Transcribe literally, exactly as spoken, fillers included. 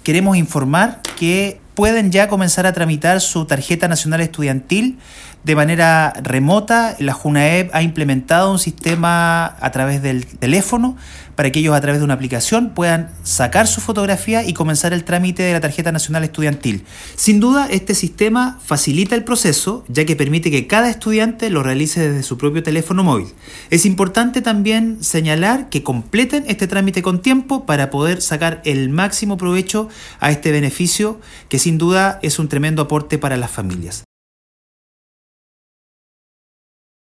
queremos informar que pueden ya comenzar a tramitar su tarjeta nacional estudiantil de manera remota. La JUNAEP ha implementado un sistema a través del teléfono para que ellos a través de una aplicación puedan sacar su fotografía y comenzar el trámite de la tarjeta nacional estudiantil. Sin duda, este sistema facilita el proceso, ya que permite que cada estudiante lo realice desde su propio teléfono móvil. Es importante también señalar que completen este trámite con tiempo para poder sacar el máximo provecho a este beneficio, que sin duda es un tremendo aporte para las familias.